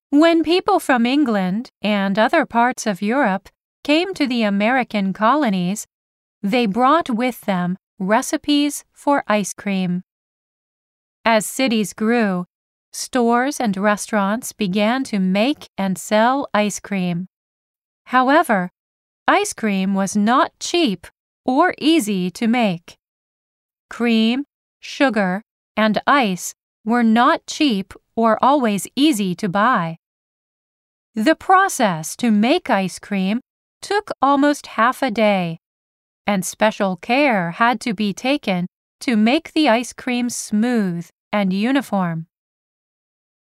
When people from England and other parts of Europe came to the American colonies, they brought with them recipes for ice cream. As cities grew, stores and restaurants began to make and sell ice cream. However, ice cream was not cheap or easy to make. Cream, sugar, and ice were not cheap or always easy to buy. The process to make ice cream took almost half a day, and special care had to be taken to make the ice cream smooth and uniform.